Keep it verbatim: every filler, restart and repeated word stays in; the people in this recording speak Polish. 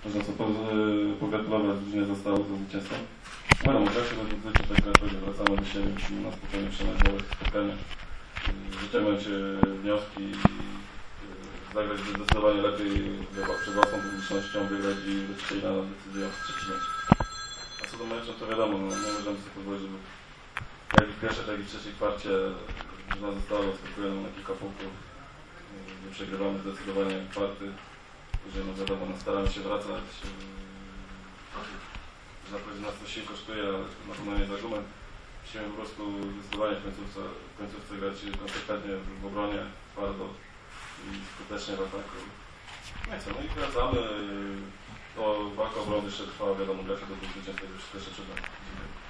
Można co pogratulować drużynie zostało za zwycięstwo. Wiadomo, jak się dotyczy tak naprawdę wracamy do siebie, musimy na spokojnie przeanalizować spotkanie, wyciągnąć wnioski i zagrać zdecydowanie lepiej przed własną publicznością, wygrać i wrócić na decyzję o trzeci mecz. A co do meczu, to wiadomo, no, nie możemy sobie pozwolić, żeby jak i w pierwszej, tak i w trzeciej kwarcie drużyna została zaskakujona na kilka punktów. Nie przegrywamy zdecydowanie kwarty, że no wiadomo, no, staramy się wracać. Zapowiedź nas to sił kosztuje, ale na pewno nie jest argument. Musimy po prostu zdecydowanie w końcówce, w końcówce grać konsekwentnie w obronie, twardo i skutecznie w ataku. No i co, no i wracamy. O, walka obrony jeszcze trwała, wiadomo, gra się do zwycięstwa już jeszcze przed nami.